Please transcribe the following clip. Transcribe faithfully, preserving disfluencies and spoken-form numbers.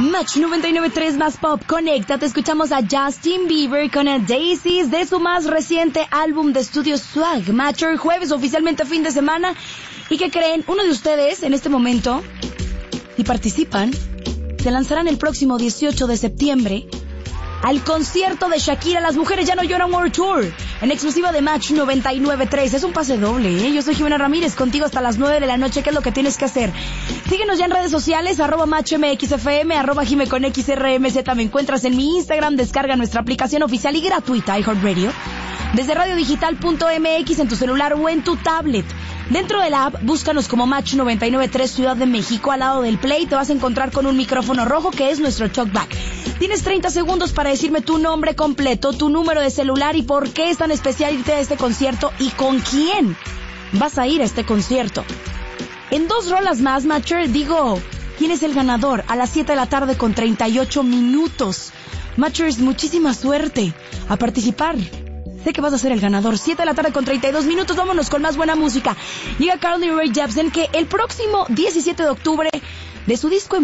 Match noventa y nueve punto tres más pop. Conéctate, escuchamos a Justin Bieber con a Daisies de su más reciente álbum de estudio Swag. Matcher, jueves, oficialmente fin de semana. ¿Y qué creen? Uno de ustedes, en este momento, si participan, se lanzarán el próximo dieciocho de septiembre al concierto de Shakira, Las Mujeres Ya No Lloran World Tour, en exclusiva de Match noventa y nueve punto tres. Es un pase doble, ¿eh? Yo soy Jimena Ramírez, contigo hasta las nueve de la noche. ¿Qué es lo que tienes que hacer? Síguenos ya en redes sociales, arroba MatchMXFM, arroba Jime con X R M Z. Me encuentras en mi Instagram. Descarga nuestra aplicación oficial y gratuita, iHeartRadio, desde radiodigital punto m x en tu celular o en tu tablet. Dentro de la app, búscanos como Match noventa y nueve punto tres Ciudad de México. Al lado del Play te vas a encontrar con un micrófono rojo que es nuestro talkback. Tienes treinta segundos para decirme tu nombre completo, tu número de celular y por qué es tan especial irte a este concierto y con quién vas a ir a este concierto. En dos rolas más, Matcher, digo, ¿quién es el ganador? A las siete de la tarde con treinta y ocho minutos. Matchers, muchísima suerte a participar. Sé que vas a ser el ganador. siete de la tarde con treinta y dos minutos. Vámonos con más buena música. Llega Carly Rae Jepsen, que el próximo diecisiete de octubre de su disco